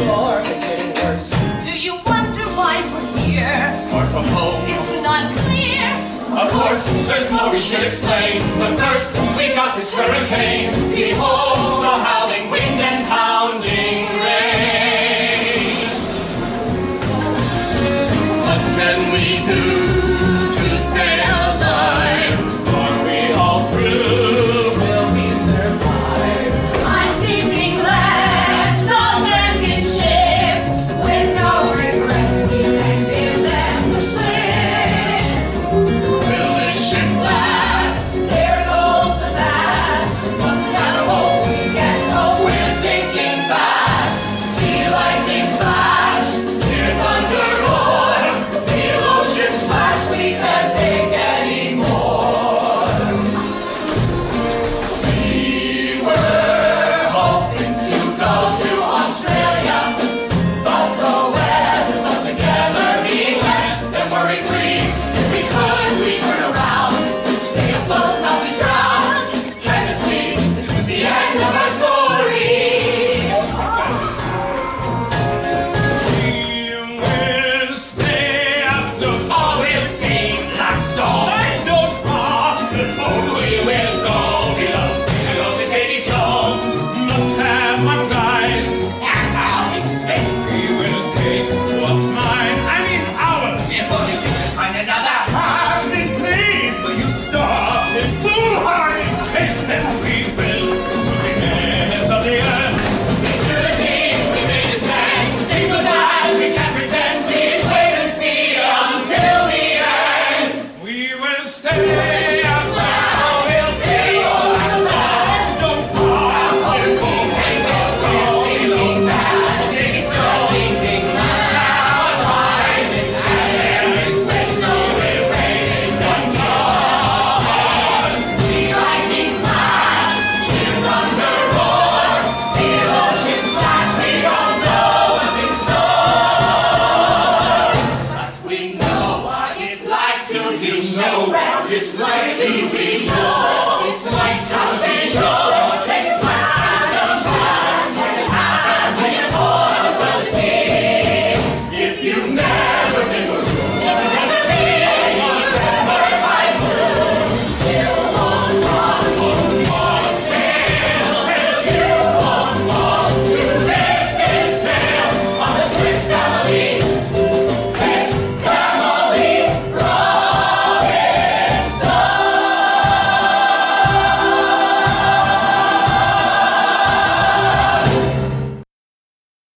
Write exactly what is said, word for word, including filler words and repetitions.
storm is getting worse. Do you wonder why we're here? Far from home. It's not clear. Of course, there's more we should explain. But first, we got this hurricane. Behold, the howling wind and pounding rain. What can we do to stay alive? Are we all through? Will we survive? I'm thinking let's all land in ship. With no regrets, we can give them the slip. Will this ship Last, there goes the last. Must have hope we get go. We're sinking fast. See lightning flash. hear thunder roar? Feel ocean splash. We can't take anymore. We were hoping to go to Australia, but the weather's altogether meaningless. Then worry-free, if we could, we turn around. Stay afloat, not be drowned. Can this be? Is this the end of our story? We will stay afloat. All we'll see, like storm. That's not possible. We will go below. Hello to Katie Jones. Must have my flight.